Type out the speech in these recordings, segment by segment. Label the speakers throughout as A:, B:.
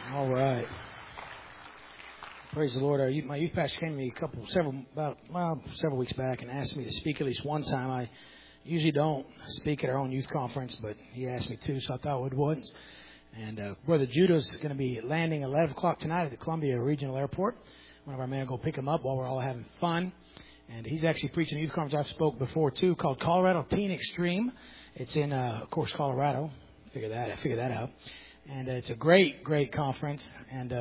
A: All right. Praise the Lord. My youth pastor came to me several weeks back and asked me to speak at least one time. I usually don't speak at our own youth conference, but he asked me to, so I thought I would once. And Brother Judah's going to be landing at 11 o'clock tonight at the Columbia Regional Airport. One of our men will go pick him up while we're all having fun. And he's actually preaching a youth conference I've spoke before, too, called Colorado Teen Extreme. It's in, of course, Colorado. Figure that out. And it's a great conference. And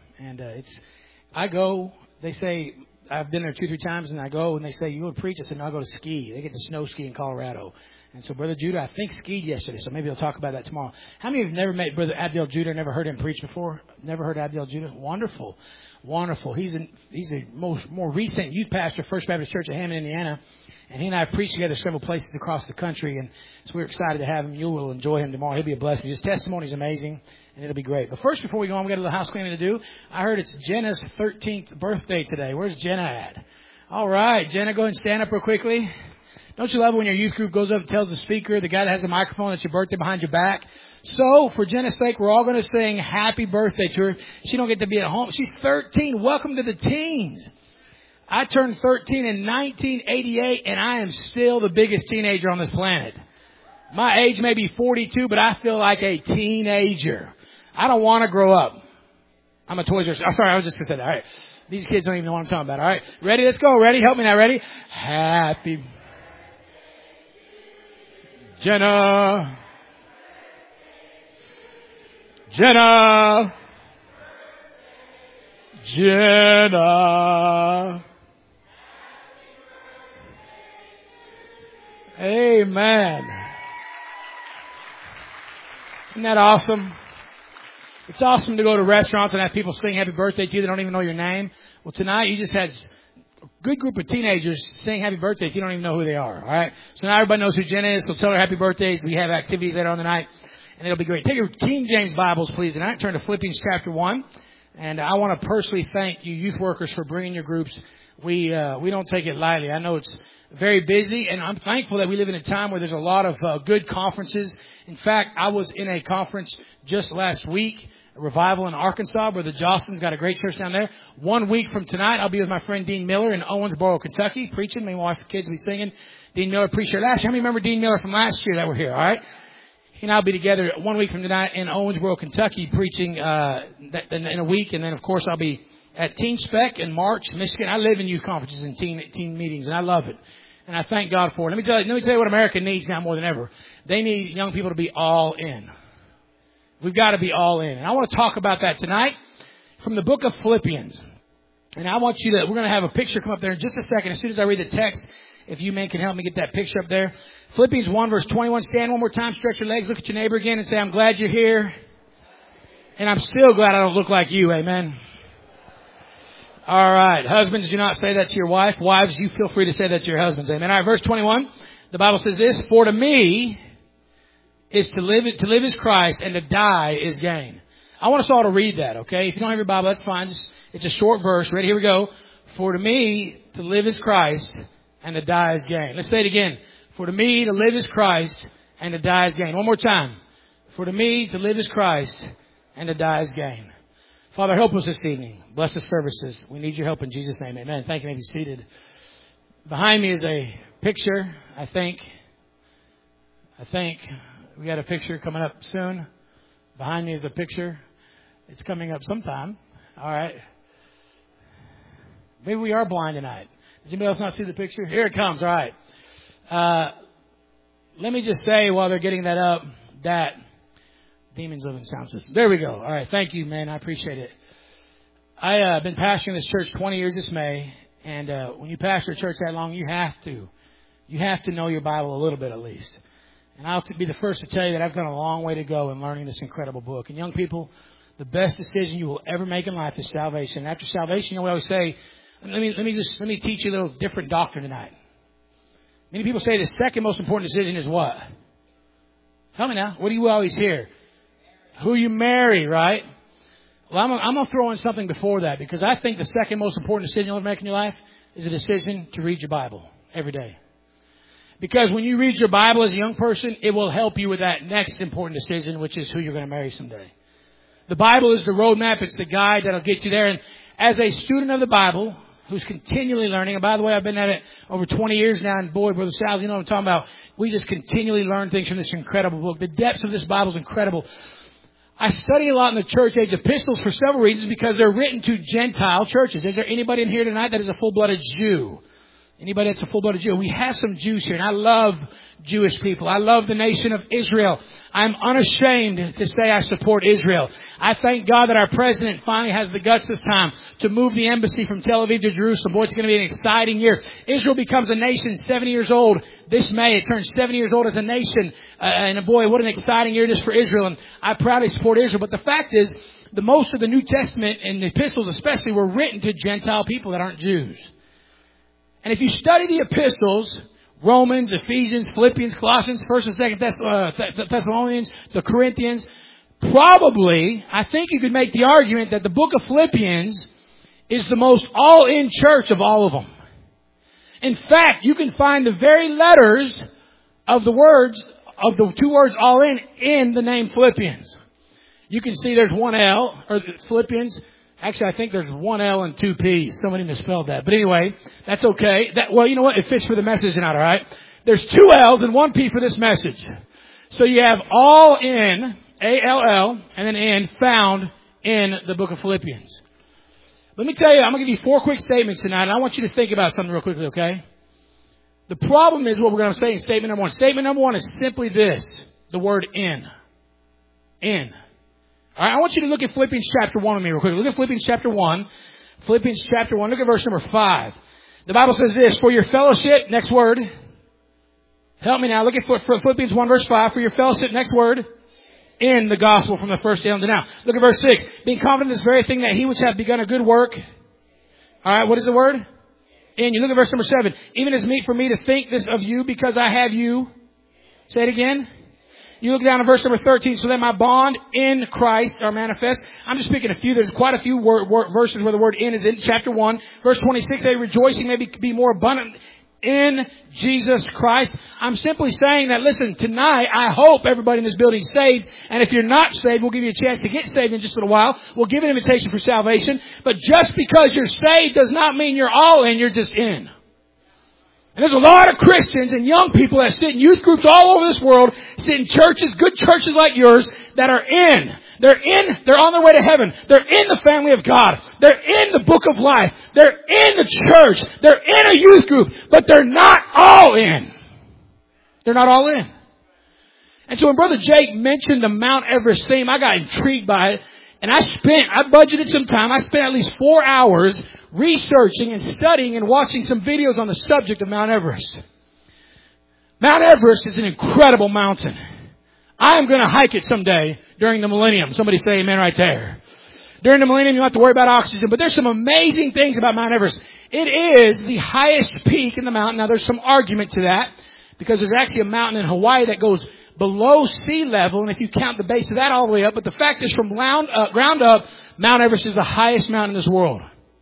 A: I go, they say, I've been there 2-3 times, and I go, and they say, you would preach? I said, no, I'll go to ski. They get to snow ski in Colorado. And so Brother Judah, I think, skied yesterday, so maybe I'll talk about that tomorrow. How many of you have never met Brother Abdel Judah, never heard him preach before? Never heard Abdel Judah? Wonderful. He's a more recent youth pastor of First Baptist Church of Hammond, Indiana. And he and I have preached together several places across the country, and so we're excited to have him. You will enjoy him tomorrow. He'll be a blessing. His testimony is amazing, and it'll be great. But first, before we go on, we got a little house cleaning to do. I heard it's Jenna's 13th birthday today. Where's Jenna at? All right, Jenna, go ahead and stand up real quickly. Don't you love it when your youth group goes up and tells the speaker, the guy that has the microphone, it's your birthday behind your back? So, for Jenna's sake, we're all going to sing happy birthday to her. She don't get to be at home. She's 13. Welcome to the teens. I turned 13 in 1988, and I am still the biggest teenager on this planet. My age may be 42, but I feel like a teenager. I don't want to grow up. I'm a Toys R Us. Sorry, I was just going to say that. All right. These kids don't even know what I'm talking about. All right. Ready? Let's go. Ready? Help me now. Ready? Happy Jenna. Amen. Isn't that awesome? It's awesome to go to restaurants and have people sing happy birthday to you that don't even know your name. Well, tonight you just had a good group of teenagers sing happy birthday if you don't even know who they are. All right? So now everybody knows who Jenna is, so tell her happy birthdays. We have activities later on tonight, and it'll be great. Take your King James Bibles, please, tonight. Turn to Philippians chapter 1. And I want to personally thank you youth workers for bringing your groups. We don't take it lightly. I know it's very busy, and I'm thankful that we live in a time where there's a lot of good conferences. In fact, I was in a conference just last week, a revival in Arkansas, where the Jostens got a great church down there. 1 week from tonight, I'll be with my friend Dean Miller in Owensboro, Kentucky, preaching. Me and my wife and kids will be singing. Dean Miller preached here last year. How many remember Dean Miller from last year that were here? All right. He and I will be together 1 week from tonight in Owensboro, Kentucky, preaching in a week. And then, of course, I'll be at Teen Spec in March, Michigan. I live in youth conferences and teen meetings, and I love it. And I thank God for it. Let me tell you what America needs now more than ever. They need young people to be all in. We've got to be all in. And I want to talk about that tonight from the book of Philippians. And I want we're going to have a picture come up there in just a second. As soon as I read the text, if you men can help me get that picture up there. Philippians 1 verse 21. Stand one more time. Stretch your legs. Look at your neighbor again and say, I'm glad you're here. And I'm still glad I don't look like you. Amen. All right. Husbands, do not say that to your wife. Wives, you feel free to say that to your husbands. Amen. All right. Verse 21. The Bible says this. For to me is to live is Christ, and to die is gain. I want us all to read that, okay? If you don't have your Bible, that's fine. It's a short verse. Ready? Here we go. For to me, to live is Christ, and to die is gain. Let's say it again. For to me, to live is Christ, and to die is gain. One more time. For to me, to live is Christ, and to die is gain. Father, help us this evening. Bless the services. We need your help in Jesus' name. Amen. Thank you. You may be seated. Behind me is a picture, I think. We got a picture coming up soon. Behind me is a picture. It's coming up sometime. All right. Maybe we are blind tonight. Does anybody else not see the picture? Here it comes. All right. Let me just say while they're getting that up that demons live in sound system. There we go. All right. Thank you, man. I appreciate it. I've been pastoring this church 20 years this May. And when you pastor a church that long, you have to know your Bible a little bit at least. And I'll be the first to tell you that I've got a long way to go in learning this incredible book. And young people, the best decision you will ever make in life is salvation. And after salvation, we always say, let me teach you a little different doctrine tonight. Many people say the second most important decision is what? Tell me now. What do you always hear? Who you marry, right? Well, I'm going to throw in something before that, because I think the second most important decision you'll ever make in your life is a decision to read your Bible every day. Because when you read your Bible as a young person, it will help you with that next important decision, which is who you're going to marry someday. The Bible is the roadmap. It's the guide that'll get you there. And as a student of the Bible, who's continually learning, and by the way, I've been at it over 20 years now, and boy, Brother Sal, you know what I'm talking about. We just continually learn things from this incredible book. The depths of this Bible is incredible. I study a lot in the church age epistles for several reasons, because they're written to Gentile churches. Is there anybody in here tonight that is a full-blooded Jew? Anybody that's a full-blooded Jew? We have some Jews here, and I love Jewish people. I love the nation of Israel. I'm unashamed to say I support Israel. I thank God that our president finally has the guts this time to move the embassy from Tel Aviv to Jerusalem. Boy, it's going to be an exciting year. Israel becomes a nation 70 years old this May. It turns 70 years old as a nation. And boy, what an exciting year it is for Israel. And I proudly support Israel. But the fact is, the most of the New Testament and the epistles especially were written to Gentile people that aren't Jews. And if you study the epistles, Romans, Ephesians, Philippians, Colossians, 1st and 2nd Thessalonians, the Corinthians, probably, I think you could make the argument that the book of Philippians is the most all-in church of all of them. In fact, you can find the very letters of the words, of the two words all in the name Philippians. You can see there's one L, or Philippians. Actually, I think there's one L and two P's. Somebody misspelled that. But anyway, that's okay. Well, you know what? It fits for the message tonight, all right? There's two L's and one P for this message. So you have all in, A-L-L, and then in, found in the book of Philippians. Let me tell you, I'm going to give you 4 quick statements tonight, and I want you to think about something real quickly, okay? The problem is what we're going to say in statement number 1. Statement number 1 is simply this, the word in. In. All right, I want you to look at Philippians chapter 1 with me real quick. Look at Philippians chapter 1. Philippians chapter 1. Look at verse number 5. The Bible says this, for your fellowship, next word. Help me now. Look at Philippians 1 verse 5. For your fellowship, next word. In the gospel from the first day until now. Look at verse 6. Being confident in this very thing that he which hath begun a good work. All right, what is the word? In. You look at verse number 7. Even as meet for me to think this of you because I have you. Say it again. You look down at verse number 13, so that my bond in Christ are manifest. I'm just picking a few. There's quite a few verses where the word in is in. Chapter 1, verse 26, a rejoicing may be more abundant in Jesus Christ. I'm simply saying that, listen, tonight, I hope everybody in this building is saved. And if you're not saved, we'll give you a chance to get saved in just a little while. We'll give an invitation for salvation. But just because you're saved does not mean you're all in. You're just in. And there's a lot of Christians and young people that sit in youth groups all over this world, sit in churches, good churches like yours, that are in. They're on their way to heaven. They're in the family of God. They're in the book of life. They're in the church. They're in a youth group, but they're not all in. They're not all in. And so when Brother Jake mentioned the Mount Everest theme, I got intrigued by it. And I budgeted some time. I spent at least 4 hours researching and studying and watching some videos on the subject of Mount Everest. Mount Everest is an incredible mountain. I am going to hike it someday during the millennium. Somebody say amen right there. During the millennium, you don't have to worry about oxygen. But there's some amazing things about Mount Everest. It is the highest peak in the mountain. Now, there's some argument to that, because there's actually a mountain in Hawaii that goes below sea level, and if you count the base of that all the way up, but the fact is from ground up, Mount Everest is the highest mountain in this world.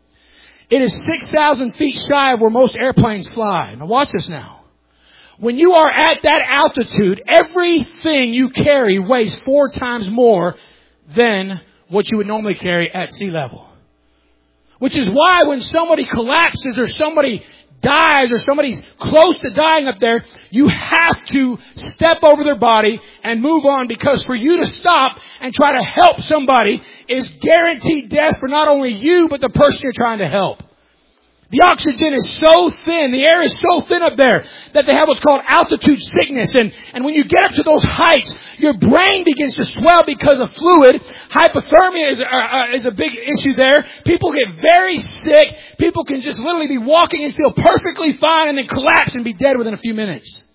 A: It is 6,000 feet shy of where most airplanes fly. Now watch this now. When you are at that altitude, everything you carry weighs 4 times more than what you would normally carry at sea level. Which is why when somebody collapses or somebody dies or somebody's close to dying up there, you have to step over their body and move on, because for you to stop and try to help somebody is guaranteed death for not only you, but the person you're trying to help. The oxygen is so thin, the air is so thin up there that they have what's called altitude sickness. And when you get up to those heights, your brain begins to swell because of fluid. Hypothermia is a big issue there. People get very sick. People can just literally be walking and feel perfectly fine and then collapse and be dead within a few minutes.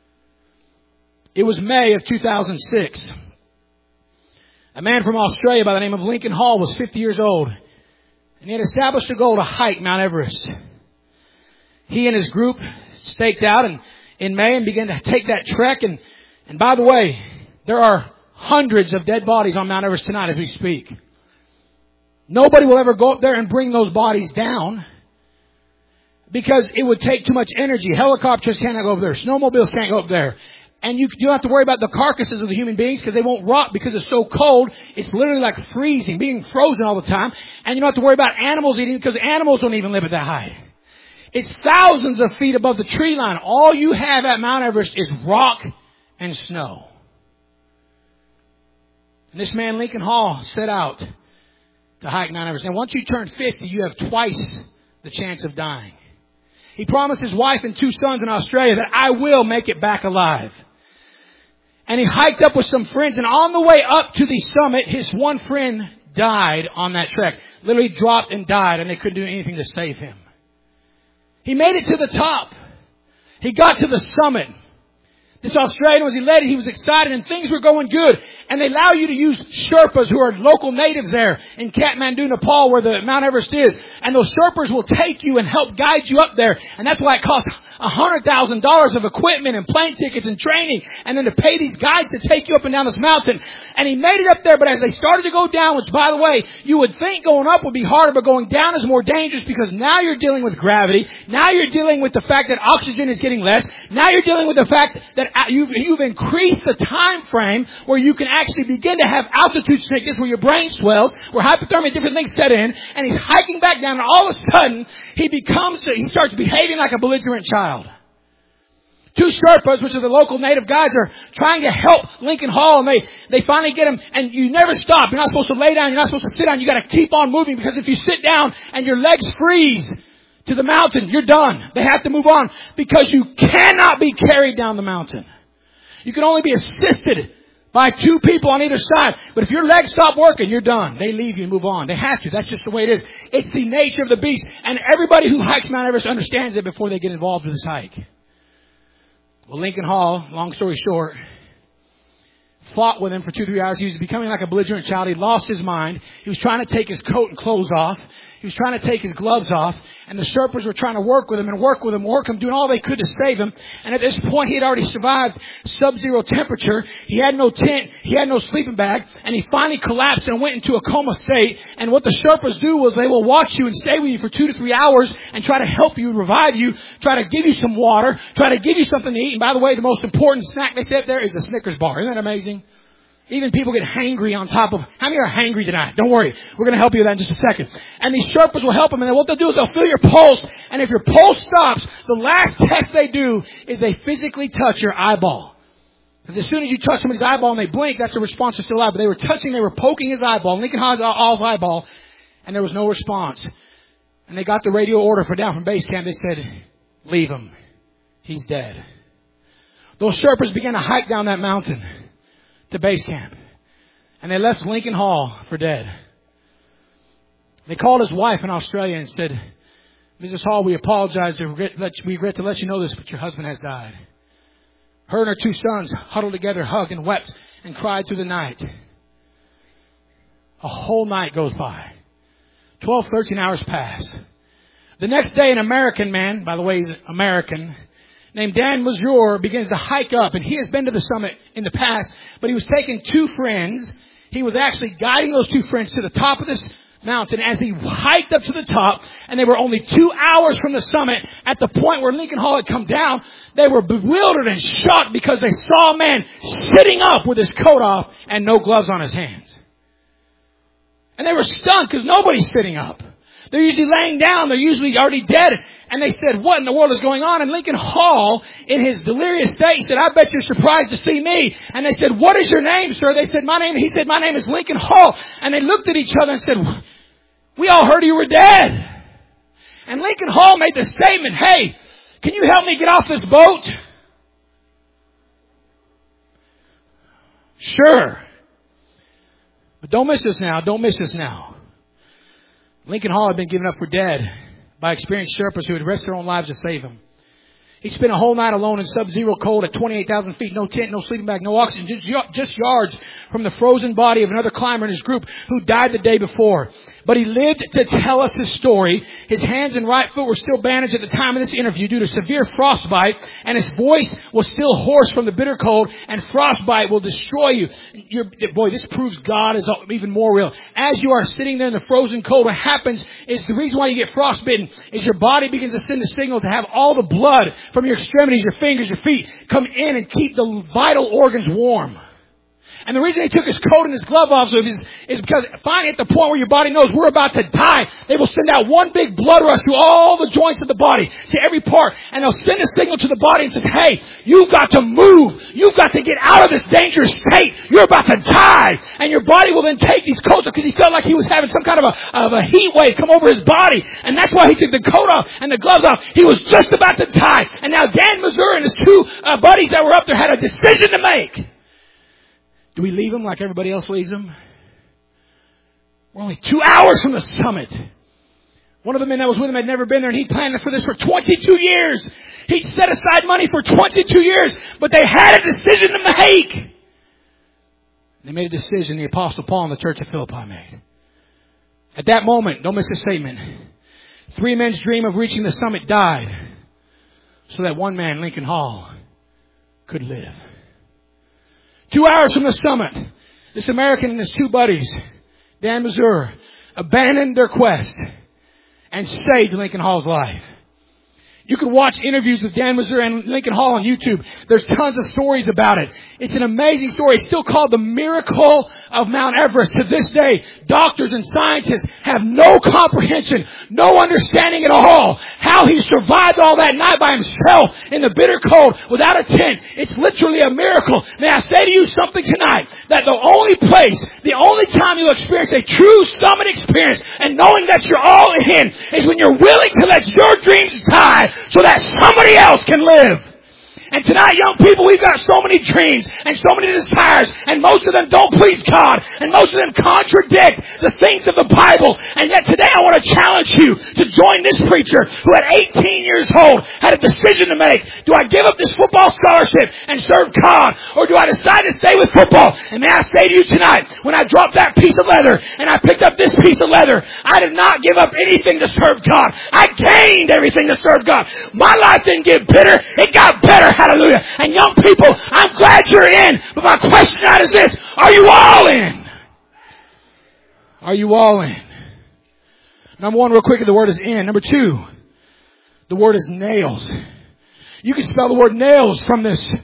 A: It was May of 2006. A man from Australia by the name of Lincoln Hall was 50 years old. And he had established a goal to hike Mount Everest. He and his group staked out in May and began to take that trek. And by the way, there are hundreds of dead bodies on Mount Everest tonight as we speak. Nobody will ever go up there and bring those bodies down, because it would take too much energy. Helicopters can't go up there. Snowmobiles can't go up there. And you don't have to worry about the carcasses of the human beings because they won't rot because it's so cold. It's literally like freezing, being frozen all the time. And you don't have to worry about animals eating because animals don't even live at that height. It's thousands of feet above the tree line. All you have at Mount Everest is rock and snow. And this man, Lincoln Hall, set out to hike Mount Everest. Now, once you turn 50, you have twice the chance of dying. He promised his wife and 2 sons in Australia that I will make it back alive. And he hiked up with some friends, and on the way up to the summit, his one friend died on that trek. Literally dropped and died, and they couldn't do anything to save him. He made it to the top. He got to the summit. This Australian was elated. He was excited, and things were going good. And they allow you to use Sherpas, who are local natives there in Kathmandu, Nepal, where the Mount Everest is. And those Sherpas will take you and help guide you up there. And that's why it costs $100,000 of equipment and plane tickets and training, and then to pay these guides to take you up and down this mountain. And he made it up there, but as they started to go down, which by the way, you would think going up would be harder, but going down is more dangerous because now you're dealing with gravity. Now you're dealing with the fact that oxygen is getting less. Now you're dealing with the fact that you've increased the time frame where you can actually begin to have altitude sickness, where your brain swells, where hypothermia, different things set in, and he's hiking back down, and all of a sudden, he starts behaving like a belligerent child. 2 Sherpas, which are the local native guides, are trying to help Lincoln Hall, and they finally get him, and you never stop. You're not supposed to lay down, you're not supposed to sit down, you gotta keep on moving, because if you sit down and your legs freeze to the mountain, you're done. They have to move on, because you cannot be carried down the mountain. You can only be assisted by 2 people on either side. But if your legs stop working, you're done. They leave you and move on. They have to. That's just the way it is. It's the nature of the beast. And everybody who hikes Mount Everest understands it before they get involved with this hike. Well, Lincoln Hall, long story short, fought with him for 2-3 hours. He was becoming like a belligerent child. He lost his mind. He was trying to take his coat and clothes off. He was trying to take his gloves off. And the Sherpas were trying to work with him, doing all they could to save him. And at this point, he had already survived sub-zero temperature. He had no tent. He had no sleeping bag. And he finally collapsed and went into a coma state. And what the Sherpas do was they will watch you and stay with you for 2 to 3 hours and try to help you, revive you, try to give you some water, try to give you something to eat. And by the way, the most important snack they say up there is a Snickers bar. Isn't that amazing? Even people get hangry on top of... How many are hangry tonight? Don't worry. We're going to help you with that in just a second. And these Sherpas will help them. And then what they'll do is they'll feel your pulse. And if your pulse stops, the last test they do is they physically touch your eyeball. Because as soon as you touch somebody's eyeball and they blink, that's a response to still alive. But they were poking his eyeball, Lincoln Hall's eyeball, and there was no response. And they got the radio order from base camp. They said, leave him. He's dead. Those Sherpas began to hike down that mountain to base camp. And they left Lincoln Hall for dead. They called his wife in Australia and said, Mrs. Hall, we apologize. We regret to let you know this, but your husband has died. Her and her 2 sons huddled together, hugged and wept and cried through the night. A whole night goes by. 12, 13 hours pass. The next day, an American man, by the way, he's American, named Dan Mazur, begins to hike up. And he has been to the summit in the past, but he was taking 2 friends. He was actually guiding those 2 friends to the top of this mountain as he hiked up to the top. And they were only 2 hours from the summit. At the point where Lincoln Hall had come down, they were bewildered and shocked because they saw a man sitting up with his coat off and no gloves on his hands. And they were stunned because nobody's sitting up. They're usually laying down. They're usually already dead. And they said, what in the world is going on? And Lincoln Hall, in his delirious state, said, I bet you're surprised to see me. And they said, what is your name, sir? They said, he said, my name is Lincoln Hall. And they looked at each other and said, we all heard you were dead. And Lincoln Hall made the statement, hey, can you help me get off this boat? Sure. But don't miss this now. Lincoln Hall had been given up for dead by experienced Sherpas who had risked their own lives to save him. He spent a whole night alone in sub-zero cold at 28,000 feet, no tent, no sleeping bag, no oxygen, just yards from the frozen body of another climber in his group who died the day before. But he lived to tell us his story. His hands and right foot were still bandaged at the time of this interview due to severe frostbite, and his voice was still hoarse from the bitter cold, and frostbite will destroy you. Boy, this proves God is even more real. As you are sitting there in the frozen cold, what happens is the reason why you get frostbitten is your body begins to send a signal to have all the blood from your extremities, your fingers, your feet, come in and keep the vital organs warm. And the reason he took his coat and his glove off is because finally at the point where your body knows we're about to die, they will send out one big blood rush through all the joints of the body, to every part. And they'll send a signal to the body and says, hey, you've got to move. You've got to get out of this dangerous state. You're about to die. And your body will then take these coats off because he felt like he was having some kind of a heat wave come over his body. And that's why he took the coat off and the gloves off. He was just about to die. And now Dan Mazur and his two buddies that were up there had a decision to make. Do we leave him like everybody else leaves him? We're only 2 hours from the summit. One of the men that was with him had never been there, and he planned for this for 22 years. He'd set aside money for 22 years, but they had a decision to make. They made a decision the Apostle Paul and the Church of Philippi made. At that moment, don't miss this statement, 3 men's dream of reaching the summit died so that one man, Lincoln Hall, could live. 2 hours from the summit, this American and his 2 buddies, Dan Mazur, abandoned their quest and saved Lincoln Hall's life. You can watch interviews with Dan Mazur and Lincoln Hall on YouTube. There's tons of stories about it. It's an amazing story. It's still called the miracle of Mount Everest. To this day, doctors and scientists have no comprehension, no understanding at all how he survived all that night by himself in the bitter cold without a tent. It's literally a miracle. May I say to you something tonight, that the only place, the only time you'll experience a true summit experience and knowing that you're all in is when you're willing to let your dreams die so that somebody else can live. And tonight, young people, we've got so many dreams and so many desires, and most of them don't please God, and most of them contradict the things of the Bible. And yet today I want to challenge you to join this preacher who at 18 years old had a decision to make. Do I give up this football scholarship and serve God, or do I decide to stay with football? And may I say to you tonight, when I dropped that piece of leather and I picked up this piece of leather, I did not give up anything to serve God. I gained everything to serve God. My life didn't get bitter, it got better. Hallelujah. And young people, I'm glad you're in. But my question tonight is this. Are you all in? Are you all in? Number 1, real quick, the word is in. Number 2, the word is nails. You can spell the word nails from this. It's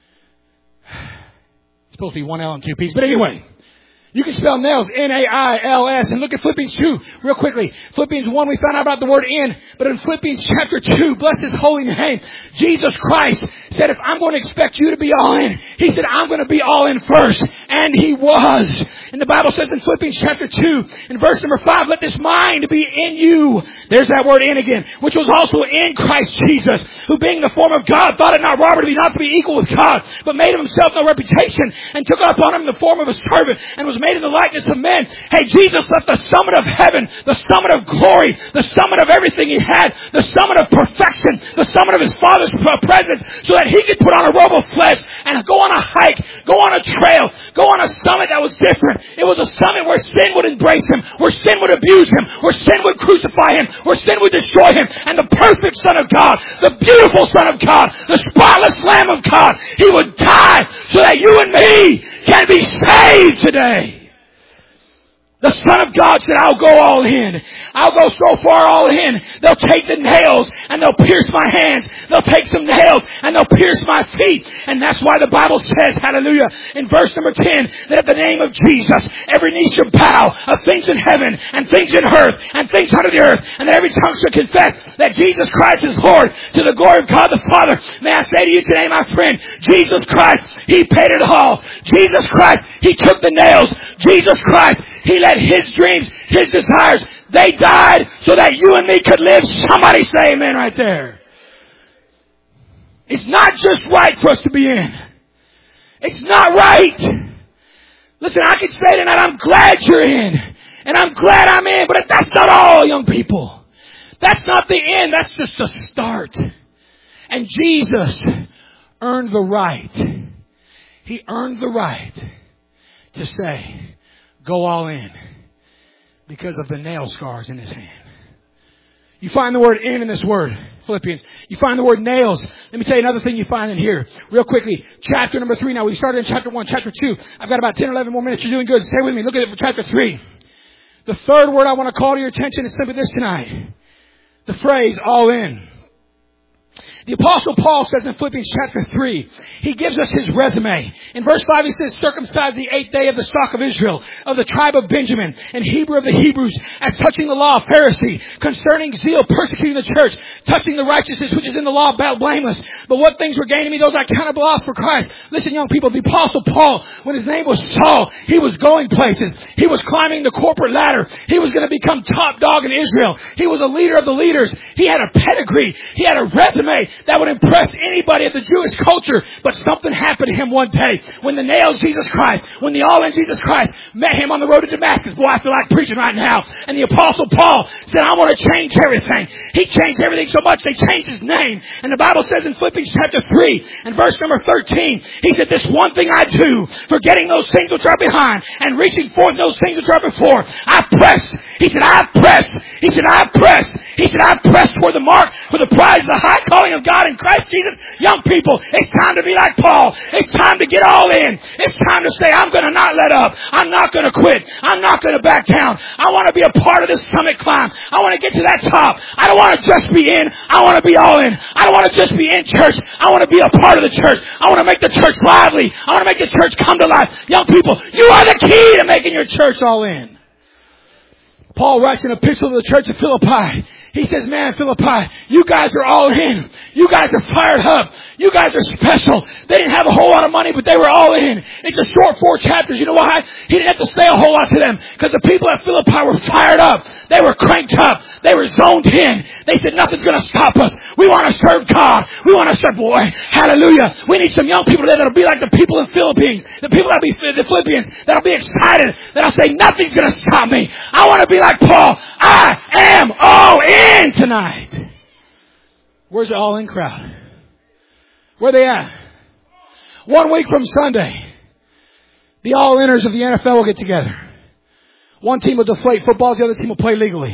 A: supposed to be 1 L and 2 P's. But anyway, you can spell nails, N-A-I-L-S. And look at Philippians 2 real quickly. Philippians 1, we found out about the word in. But in Philippians chapter 2, bless His holy name, Jesus Christ said, if I'm going to expect you to be all in, He said, I'm going to be all in first. And He was. And the Bible says in Philippians chapter 2, in verse number 5, let this mind be in you. There's that word in again. Which was also in Christ Jesus, who being the form of God, thought it not robbery not to be equal with God, but made of Himself no reputation, and took upon Him the form of a servant, and was made in the likeness of men. Hey, Jesus left the summit of heaven, the summit of glory, the summit of everything He had, the summit of perfection, the summit of His Father's presence, so that He could put on a robe of flesh and go on a hike, go on a trail, go on a summit that was different. It was a summit where sin would embrace Him, where sin would abuse Him, where sin would crucify Him, where sin would destroy Him. And the perfect Son of God, the beautiful Son of God, the spotless Lamb of God, He would die so that you and me can be saved today. The Son of God said, I'll go all in. I'll go so far all in. They'll take the nails and they'll pierce my hands. They'll take some nails and they'll pierce my feet. And that's why the Bible says, hallelujah, in verse number 10, that at the name of Jesus, every knee shall bow of things in heaven and things in earth and things under the earth. And that every tongue shall confess that Jesus Christ is Lord, to the glory of God the Father. May I say to you today, my friend, Jesus Christ, He paid it all. Jesus Christ, He took the nails. Jesus Christ, He let His dreams, His desires, they died so that you and me could live. Somebody say amen right there. It's not just right for us to be in. It's not right. Listen, I can say tonight, I'm glad you're in. And I'm glad I'm in. But that's not all, young people. That's not the end. That's just the start. And Jesus earned the right. He earned the right to say, go all in, because of the nail scars in His hand. You find the word in this word, Philippians. You find the word nails. Let me tell you another thing you find in here. Real quickly, chapter number 3. Now, we started in chapter 1, chapter 2. I've got about 10 or 11 more minutes. You're doing good. Stay with me. Look at it for chapter 3. The third word I want to call to your attention is simply this tonight. The phrase, all in. The Apostle Paul says in Philippians chapter 3, he gives us his resume. In verse 5 he says, circumcised the 8th day of the stock of Israel, of the tribe of Benjamin, and Hebrew of the Hebrews, as touching the law, Pharisee, concerning zeal, persecuting the church, touching the righteousness which is in the law, blameless. But what things were gained to me, those I counted loss for Christ. Listen, young people, the Apostle Paul, when his name was Saul, he was going places. He was climbing the corporate ladder. He was going to become top dog in Israel. He was a leader of the leaders. He had a pedigree. He had a resume that would impress anybody of the Jewish culture. But something happened to him one day when the nailed Jesus Christ, when the all-in Jesus Christ met him on the road to Damascus. Boy, I feel like preaching right now. And the Apostle Paul said, I want to change everything. He changed everything so much they changed his name. And the Bible says in Philippians chapter 3 and verse number 13, he said, this one thing I do, forgetting those things which are behind and reaching forth those things which are before. I press. He said, I press. He said, I press. He said, I press toward the mark for the prize of the high calling of God in Christ Jesus. Young people, it's time to be like Paul. It's time to get all in. It's time to say, I'm going to not let up. I'm not going to quit. I'm not going to back down. I want to be a part of this summit climb. I want to get to that top. I don't want to just be in. I want to be all in. I don't want to just be in church. I want to be a part of the church. I want to make the church lively. I want to make the church come to life. Young people, you are the key to making your church all in. Paul writes an epistle to the church of Philippi. He says, man, Philippi, you guys are all in. You guys are fired up. You guys are special. They didn't have a whole lot of money, but they were all in. It's a short 4 chapters. You know why? He didn't have to say a whole lot to them because the people at Philippi were fired up. They were cranked up. They were zoned in. They said, nothing's going to stop us. We want to serve God. We want to serve, boy, hallelujah. We need some young people there that'll be like the people in the Philippines. The people that'll be the Philippians that'll be excited. That'll say, nothing's going to stop me. I want to be like Paul. I am all in tonight. Where's the all in crowd? Where they at? 1 week from Sunday, the all-inners of the NFL will get together. One team will deflate footballs, the other team will play legally.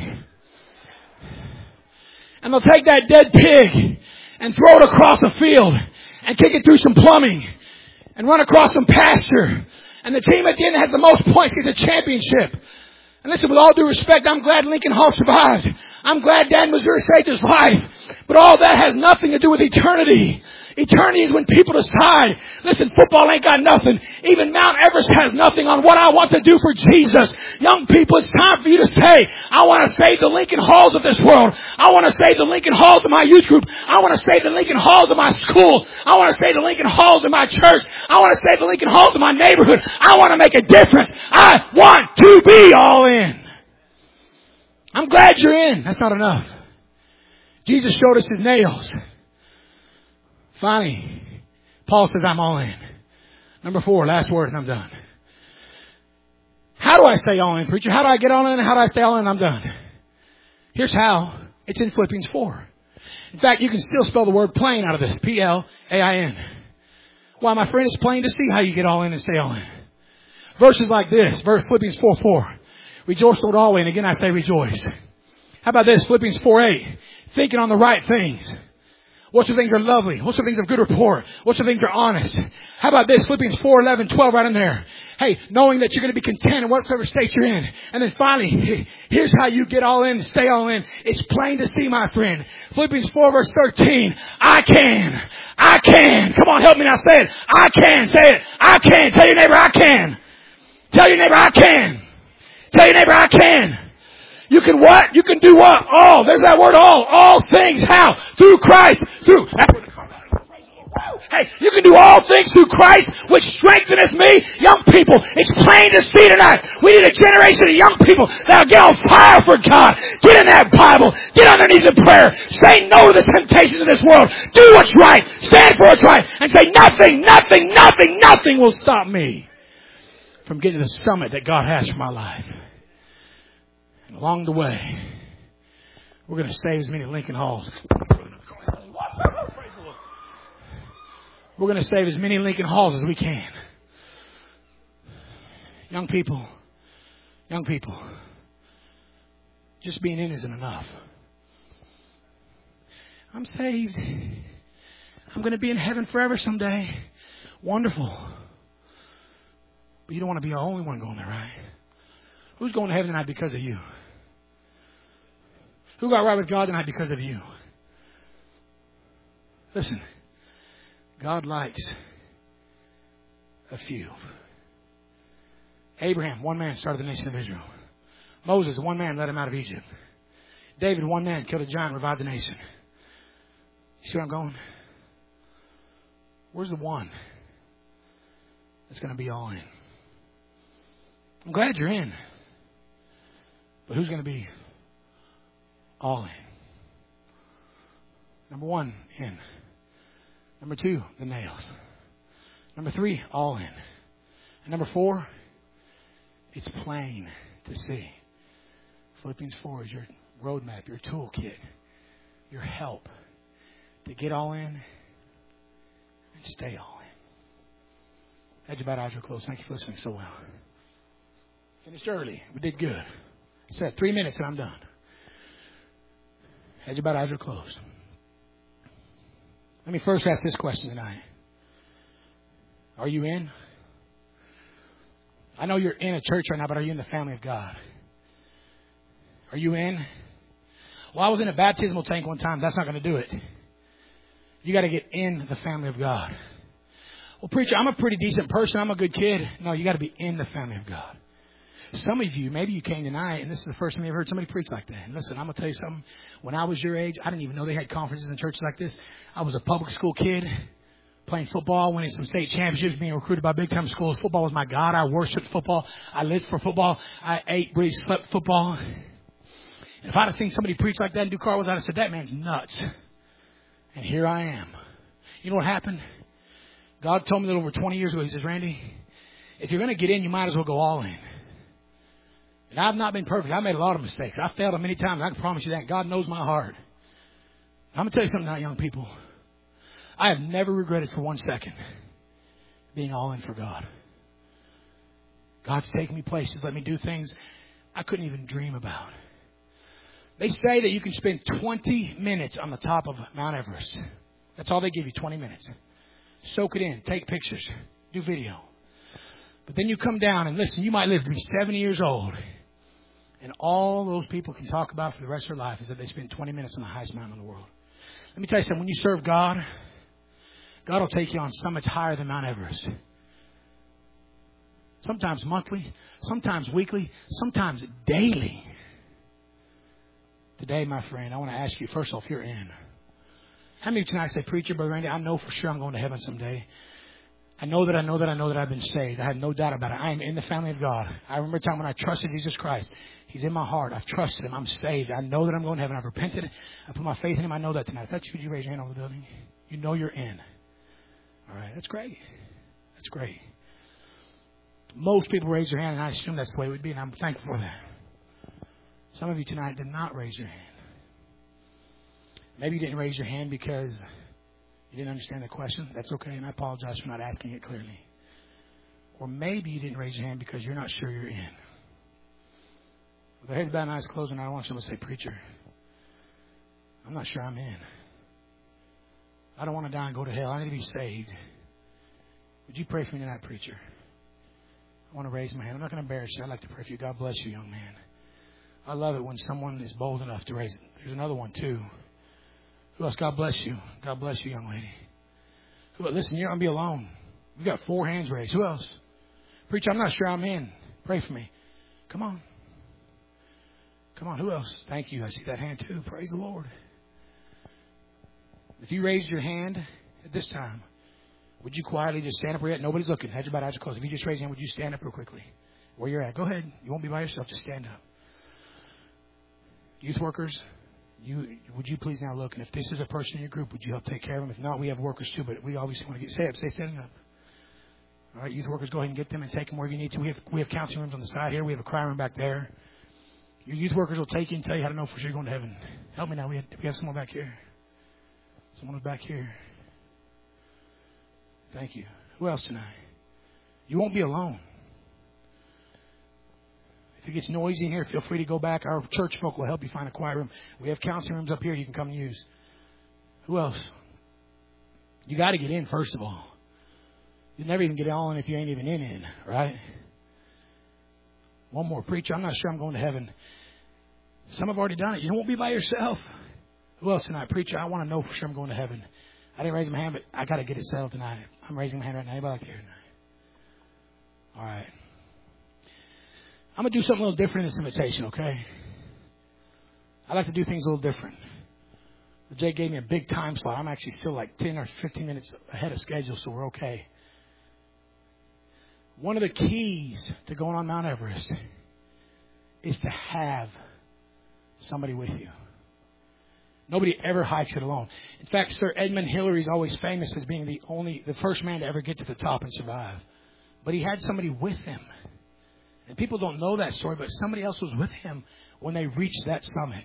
A: And they'll take that dead pig and throw it across a field and kick it through some plumbing and run across some pasture. And the team at the end that has the most points gets a championship. And listen, with all due respect, I'm glad Lincoln Hall survived. I'm glad Dan Missouri saved his life. But all that has nothing to do with eternity. Eternity is when people decide, listen, football ain't got nothing. Even Mount Everest has nothing on what I want to do for Jesus. Young people, it's time for you to say, I want to save the Lincoln Halls of this world. I want to save the Lincoln Halls of my youth group. I want to save the Lincoln Halls of my school. I want to save the Lincoln Halls of my church. I want to save the Lincoln Halls of my neighborhood. I want to make a difference. I want to be all in. I'm glad you're in. That's not enough. Jesus showed us his nails. Finally, Paul says, I'm all in. Number 4, last word, and I'm done. How do I stay all in, preacher? How do I get all in? How do I stay all in? I'm done. Here's how. It's in Philippians 4. In fact, you can still spell the word plain out of this. P-L-A-I-N. Why, my friend, it's plain to see how you get all in and stay all in. Verses like this. Philippians 4:4. Rejoice, Lord, always. And again, I say rejoice. How about this? Philippians 4:8. Thinking on the right things. What's the things are lovely? What's the things of good report? What's the things are honest? How about this? Philippians 4:11-12 right in there. Hey, knowing that you're going to be content in whatever state you're in. And then finally, here's how you get all in, stay all in. It's plain to see, my friend. Philippians 4:13. I can. Come on, help me now. Say it. I can. Say it. I can. Tell your neighbor, I can. Tell your neighbor, I can. Tell your neighbor, I can. You can what? You can do what? All. There's that word all. All things. How? Through Christ. Through. Hey, you can do all things through Christ, which strengtheneth me. Young people, it's plain to see tonight. We need a generation of young people that'll get on fire for God. Get in that Bible. Get on their knees in prayer. Say no to the temptations of this world. Do what's right. Stand for what's right. And say nothing will stop me from getting to the summit that God has for my life. And along the way, we're going to save as many Lincoln Halls. We're going to save as many Lincoln Halls as we can. Young people, just being in isn't enough. I'm saved. I'm going to be in heaven forever someday. Wonderful. But you don't want to be the only one going there, right? Who's going to heaven tonight because of you? Who got right with God tonight because of you? Listen, God likes a few. Abraham, one man, started the nation of Israel. Moses, one man, led him out of Egypt. David, one man, killed a giant, revived the nation. You see where I'm going? Where's the one that's going to be all in? I'm glad you're in. But who's going to be all in? Number one, in. Number two, the nails. Number three, all in. And number four, it's plain to see. Philippians 4 is your roadmap, your toolkit, your help to get all in and stay all in. Heads about eyes are closed. Thank you for listening so well. Finished early. We did good. I said 3 minutes and I'm done. Heads about eyes are closed. Let me first ask this question tonight. Are you in? I know you're in a church right now, but are you in the family of God? Are you in? Well, I was in a baptismal tank one time. That's not going to do it. You got to get in the family of God. Well, preacher, I'm a pretty decent person. I'm a good kid. No, you got to be in the family of God. Some of you, maybe you came tonight, and this is the first time you ever heard somebody preach like that. And listen, I'm going to tell you something. When I was your age, I didn't even know they had conferences in churches like this. I was a public school kid, playing football, winning some state championships, being recruited by big-time schools. Football was my God. I worshiped football. I lived for football. I ate, breathed, slept football. And if I'd have seen somebody preach like that and do car was, I'd have said, that man's nuts. And here I am. You know what happened? God told me that over 20 years ago. He says, Randy, if you're going to get in, you might as well go all in. And I've not been perfect. I made a lot of mistakes. I failed them many times. I can promise you that. God knows my heart. I'm going to tell you something now, young people. I have never regretted for 1 second being all in for God. God's taken me places, let me do things I couldn't even dream about. They say that you can spend 20 minutes on the top of Mount Everest. That's all they give you, 20 minutes. Soak it in, take pictures, do video. But then you come down and listen, you might live to be 70 years old. And all those people can talk about for the rest of their life is that they spent 20 minutes on the highest mountain in the world. Let me tell you something. When you serve God, God will take you on summits higher than Mount Everest. Sometimes monthly, sometimes weekly, sometimes daily. Today, my friend, I want to ask you, first off, you're in. How many of you tonight say, Preacher, Brother Randy, I know for sure I'm going to heaven someday. I know that I've been saved. I have no doubt about it. I am in the family of God. I remember a time when I trusted Jesus Christ. He's in my heart. I've trusted Him. I'm saved. I know that I'm going to heaven. I've repented. I put my faith in Him. I know that tonight. If that's you, would you raise your hand over the building? You know you're in. All right. That's great. That's great. Most people raise their hand, and I assume that's the way it would be, and I'm thankful for that. Some of you tonight did not raise your hand. Maybe you didn't raise your hand because you didn't understand the question. That's okay, and I apologize for not asking it clearly. Or maybe you didn't raise your hand because you're not sure you're in. With their heads bowed and eyes closed, and I want someone to say, Preacher, I'm not sure I'm in. I don't want to die and go to hell. I need to be saved. Would you pray for me tonight, Preacher? I want to raise my hand. I'm not going to embarrass you. I'd like to pray for you. God bless you, young man. I love it when someone is bold enough to raise it. There's another one, too. Who else? God bless you. God bless you, young lady. Listen, you're not going to be alone. We've got 4 hands raised. Who else? Preacher, I'm not sure I'm in. Pray for me. Come on. Come on. Who else? Thank you. I see that hand, too. Praise the Lord. If you raised your hand at this time, would you quietly just stand up where you're at? Nobody's looking. Heads about eyes closed. If you just raise your hand, would you stand up real quickly? Where you're at. Go ahead. You won't be by yourself. Just stand up. Youth workers, would you please now look? And if this is a person in your group, would you help take care of them? If not, we have workers too, but we obviously want to stay standing up. All right, youth workers, go ahead and get them and take them where you need to. We have counseling rooms on the side here. We have a cry room back there. Your youth workers will take you and tell you how to know for sure you're going to heaven. Help me now. We have someone back here. Someone back here. Thank you. Who else tonight? You won't be alone. If it gets noisy in here, feel free to go back. Our church folk will help you find a quiet room. We have counseling rooms up here you can come and use. Who else? You got to get in, first of all. You'll never even get on if you ain't even in, right? One more. Preacher, I'm not sure I'm going to heaven. Some have already done it. You won't be by yourself. Who else tonight? Preacher, I want to know for sure I'm going to heaven. I didn't raise my hand, but I got to get it settled tonight. I'm raising my hand right now. Anybody like to hear tonight? All right. I'm going to do something a little different in this invitation, okay? I like to do things a little different. But Jay gave me a big time slot. I'm actually still like 10 or 15 minutes ahead of schedule, so we're okay. One of the keys to going on Mount Everest is to have somebody with you. Nobody ever hikes it alone. In fact, Sir Edmund Hillary is always famous as being the first man to ever get to the top and survive. But he had somebody with him. And people don't know that story, but somebody else was with him when they reached that summit.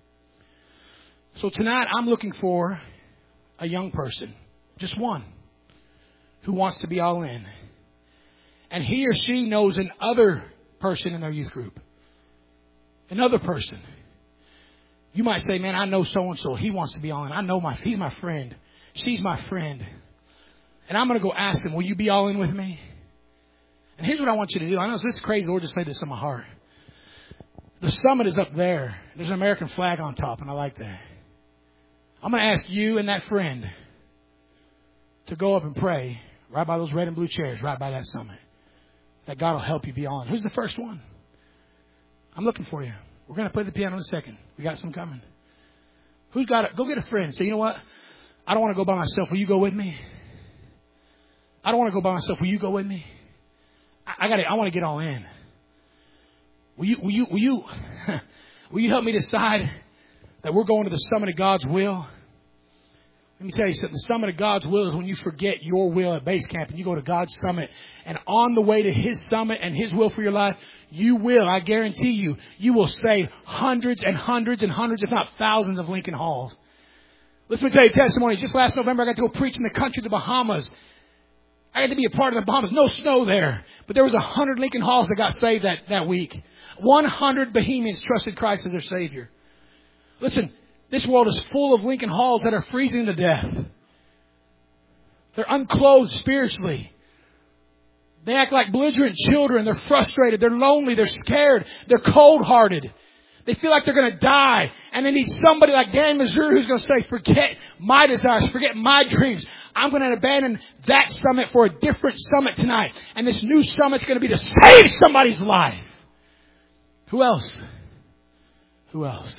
A: So tonight I'm looking for a young person, just one, who wants to be all in. And he or she knows another person in their youth group. Another person. You might say, man, I know so-and-so. He wants to be all in. I know he's my friend. She's my friend. And I'm going to go ask them, will you be all in with me? And here's what I want you to do. I know this is crazy. The Lord just laid this in my heart. The summit is up there. There's an American flag on top, and I like that. I'm going to ask you and that friend to go up and pray right by those red and blue chairs, right by that summit. That God will help you be all in. Who's the first one? I'm looking for you. We're going to play the piano in a second. We got some coming. Who's got it? Go get a friend. Say, you know what? I don't want to go by myself. Will you go with me? I don't want to go by myself. Will you go with me? I want to get all in. Will you help me decide that we're going to the summit of God's will? Let me tell you something. The summit of God's will is when you forget your will at base camp and you go to God's summit. And on the way to His summit and His will for your life, you will, I guarantee you will save hundreds and hundreds and hundreds, if not thousands of Lincoln Halls. Listen, let me tell you a testimony. Just last November, I got to go preach in the country of the Bahamas. I had to be a part of the Bahamas. No snow there. But there was 100 Lincoln Halls that got saved that week. 100 Bahamians trusted Christ as their Savior. Listen, this world is full of Lincoln Halls that are freezing to death. They're unclothed spiritually. They act like belligerent children. They're frustrated. They're lonely. They're scared. They're cold-hearted. They feel like they're going to die. And they need somebody like Dan Missouri who's going to say, forget my desires. Forget my dreams. I'm going to abandon that summit for a different summit tonight. And this new summit's going to be to save somebody's life. Who else? Who else?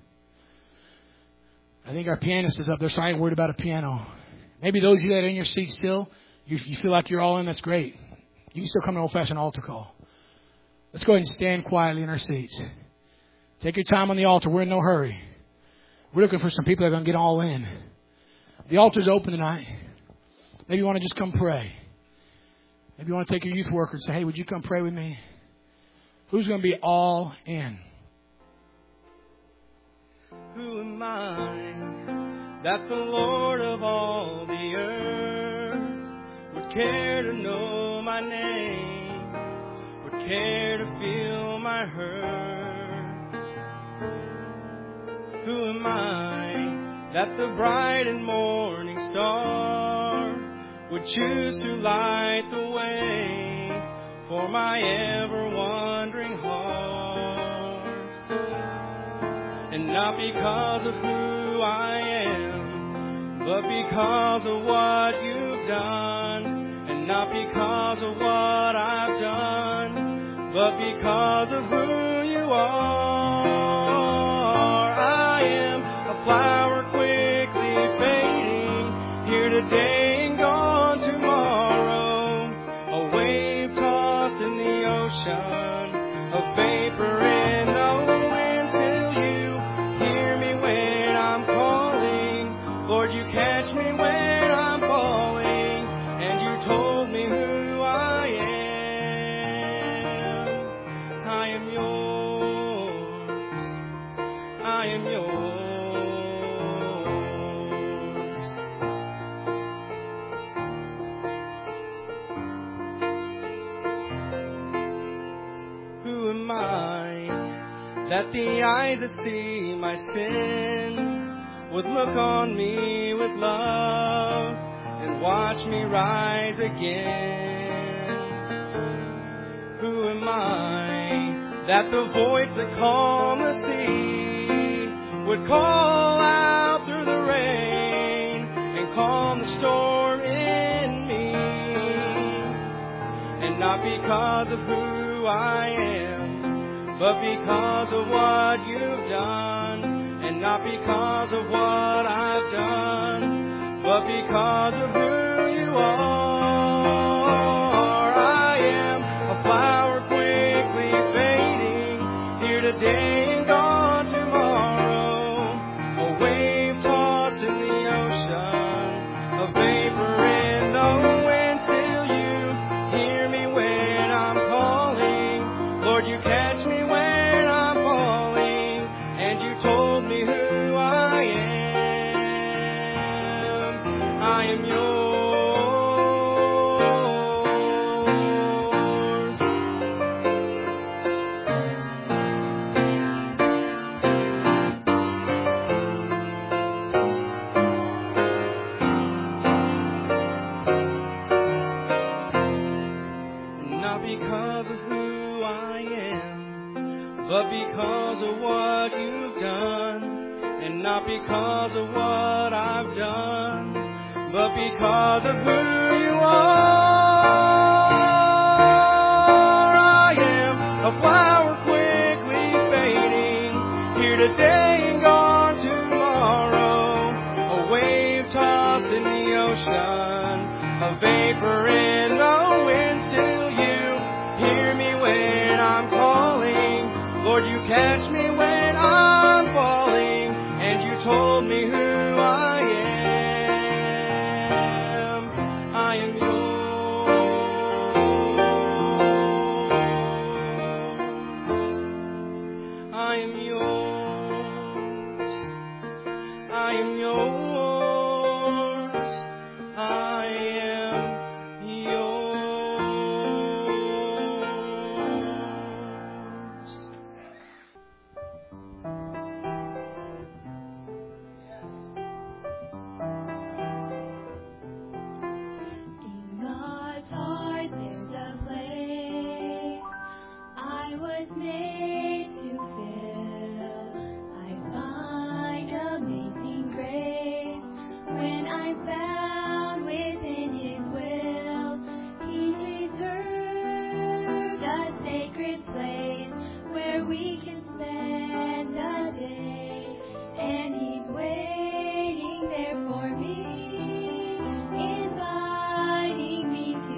A: I think our pianist is up there, so I ain't worried about a piano. Maybe those of you that are in your seat still, you feel like you're all in, that's great. You can still come to an old-fashioned altar call. Let's go ahead and stand quietly in our seats. Take your time on the altar. We're in no hurry. We're looking for some people that are going to get all in. The altar's open tonight. Maybe you want to just come pray. Maybe you want to take your youth worker and say, hey, would you come pray with me? Who's going to be all in?
B: Who am I that the Lord of all the earth would care to know my name, would care to feel my hurt? Who am I that the bright and morning star would choose to light the way for my ever-wandering heart? And not because of who I am, but because of what you've done. And not because of what I've done, but because of who you are. I am a flower quickly fading, here today and gone tomorrow. A wave tossed in the ocean, a vapor in the wind, till you hear me when I'm calling. Lord, you catch me when I'm falling, and you told me who I am. I am yours. I am yours. Who am I that the eyes that see my sin would look on me with love and watch me rise again? Who am I that the voice that calmed the sea would call out through the rain and calm the storm in me. And not because of who I am, but because of what you've done. And not because of what I've done, but because of who you are. I am a flower quickly fading, here today and gone tomorrow. A wave tossed in the ocean, a vapor in the wind. Still you hear me when I'm calling. Lord, you catch me when I'm falling. And you told me who I am. I am yours. Not because of who I am, but because of what you've done. And not because of what I've done, but because of who you are. I am a flower quickly fading, here today and gone tomorrow. A wave tossed in the ocean, a vapor in the wind. Still you hear me when I'm calling. Lord, you catch me when I'm falling. And you told me who I am. I am yours. I am yours. I am yours. I am yours.
C: In God's heart there's a place I was made to fill. I find amazing grace when I'm found within His will. He's reserved a sacred place where we can spend the day, and He's waiting there for me, inviting me to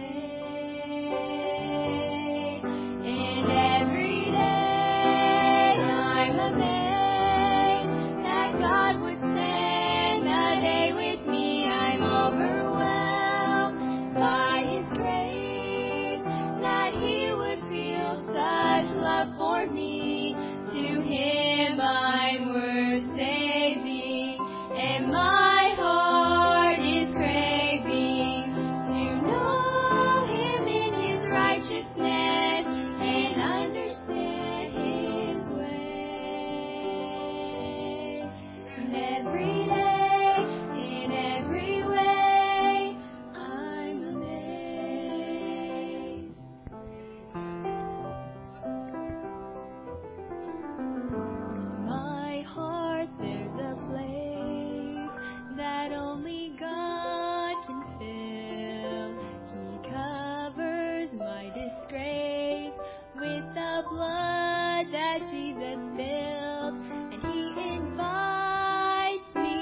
C: stay. And every day I'm amazed that God would spend a day with me. I'm overwhelmed by His grace, that He would feel such love for me. To Him I'm worth saving, and my heart is craving to know Him in His righteousness and understand His way. And every day, in every way, I'm amazed. In my heart there's a place that only God can fill. He covers my disgrace with the blood that Jesus spilled, and He invites me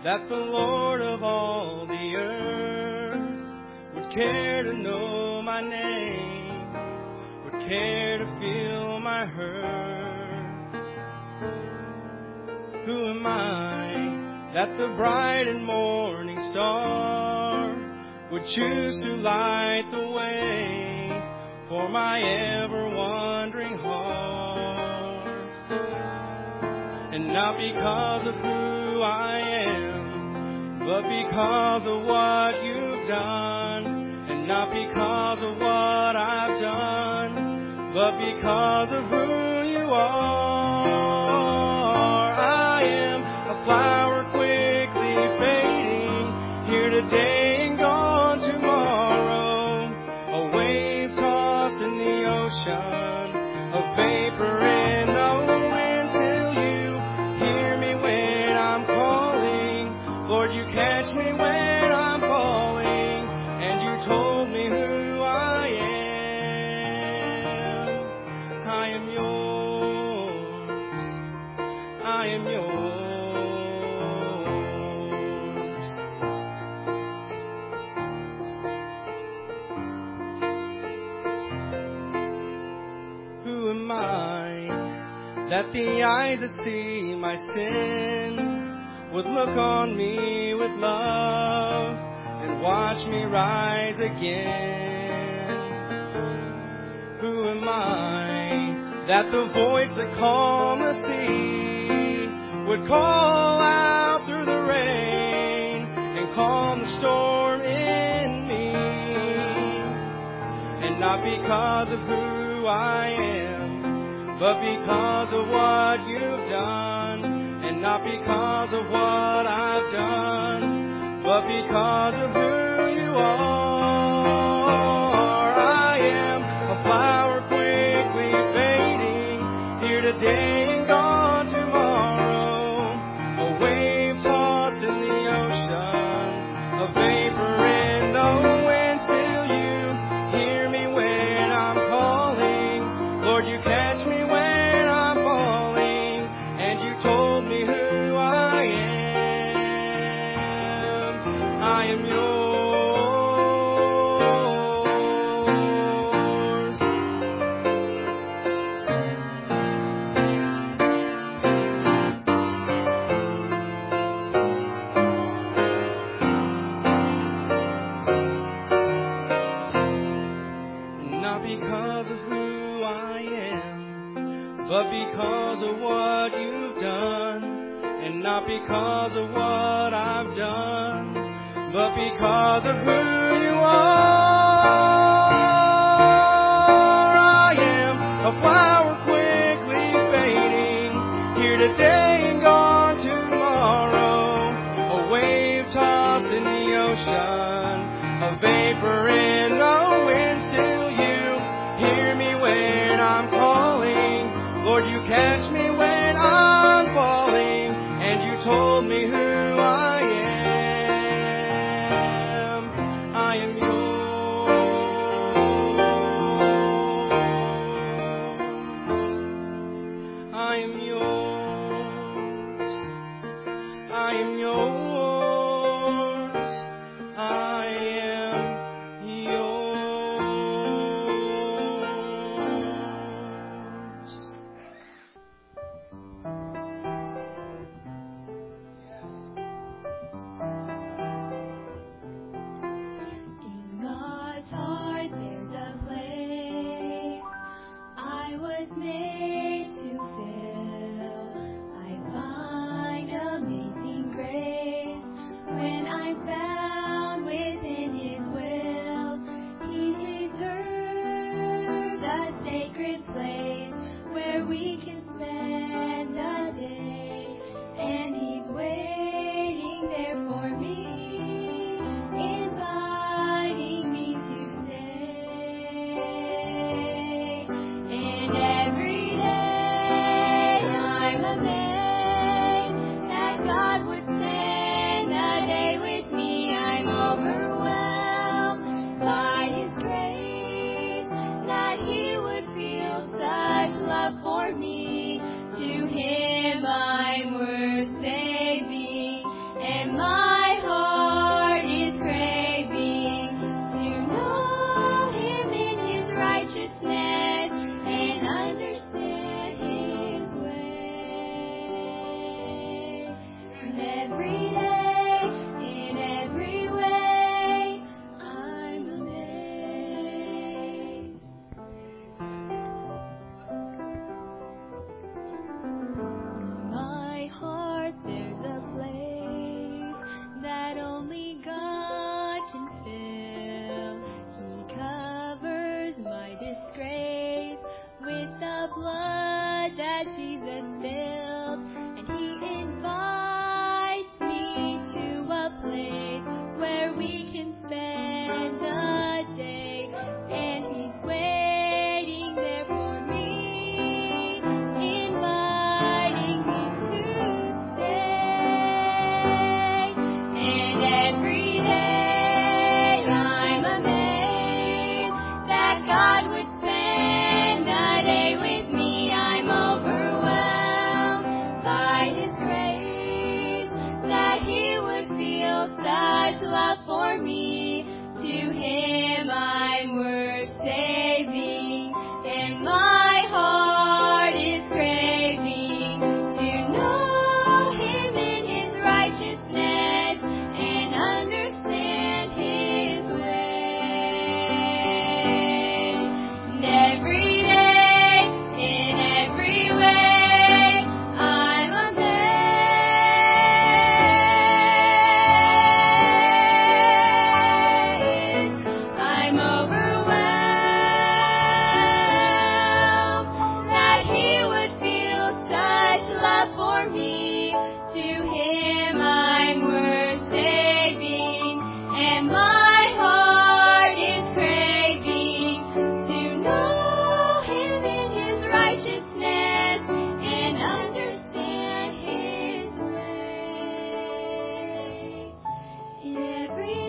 B: that the Lord of all the earth would care to know my name, would care to feel my hurt. Who am I that the bright and morning star would choose to light the way for my ever-wandering heart? And not because of who I am, but because of what you've done. And not because of what I've done, but because of who you are. I am a flower quickly fading, here today and gone tomorrow. A wave tossed in the ocean, a vapor in the wind. Till you hear me when I'm calling, Lord, you catch me when I'm falling. And you told me who I am. I am yours. I am yours. Who am I that the eyes that see my sin would look on me with love and watch me rise again? Who am I that the voice that calmed the sea would call out through the rain and calm the storm in me? And not because of who I am, but because of what you've done. And not because of what I've done, but because of who you are. I am a flower quickly fading, here today and gone tomorrow. A wave tossed in the ocean, a vapor in the wind. Still you hear me when I'm calling, Lord, you catch me when I'm falling. And you told me who I am. I am yours. Not because of who I am, but because of what you've done. And not because of what I've done, but because of who you are. I am a flower quickly fading, here today and gone tomorrow. A wave tossed in the ocean, a vapor in the wind. Still you hear me when I'm calling, Lord, you catch me when I'm falling. And you told me who I am. I am yours. I am yours. I am yours. I am yours.
C: In God's heart there's a place I was made to fill. I find amazing grace when I'm found within His will. He's reserved a sacred place where we can spend a day, and He's waiting there for me, inviting me to stay. And every day I'm amazed that God would spend a day with me. I'm overwhelmed by His grace, that He would feel such love for me. every day, in every way, I'm amazed. My heart, there's a place that only God can fill. He covers my disgrace with the blood that Jesus spilled, and He invites me to a place where we can spend the day, and He's waiting there for me, inviting me to stay. And every day I'm amazed that God would spend a day with me. I'm overwhelmed by His grace, that He would feel such love for me. To Him I'm worth saving, and my heart is craving to know Him in His righteousness and understand His way. And every day, in every way, I'm amazed. I'm overwhelmed that He would feel such love for me. To Him I'm worth saving, and my heart is craving to know Him in His righteousness and understand His way. In every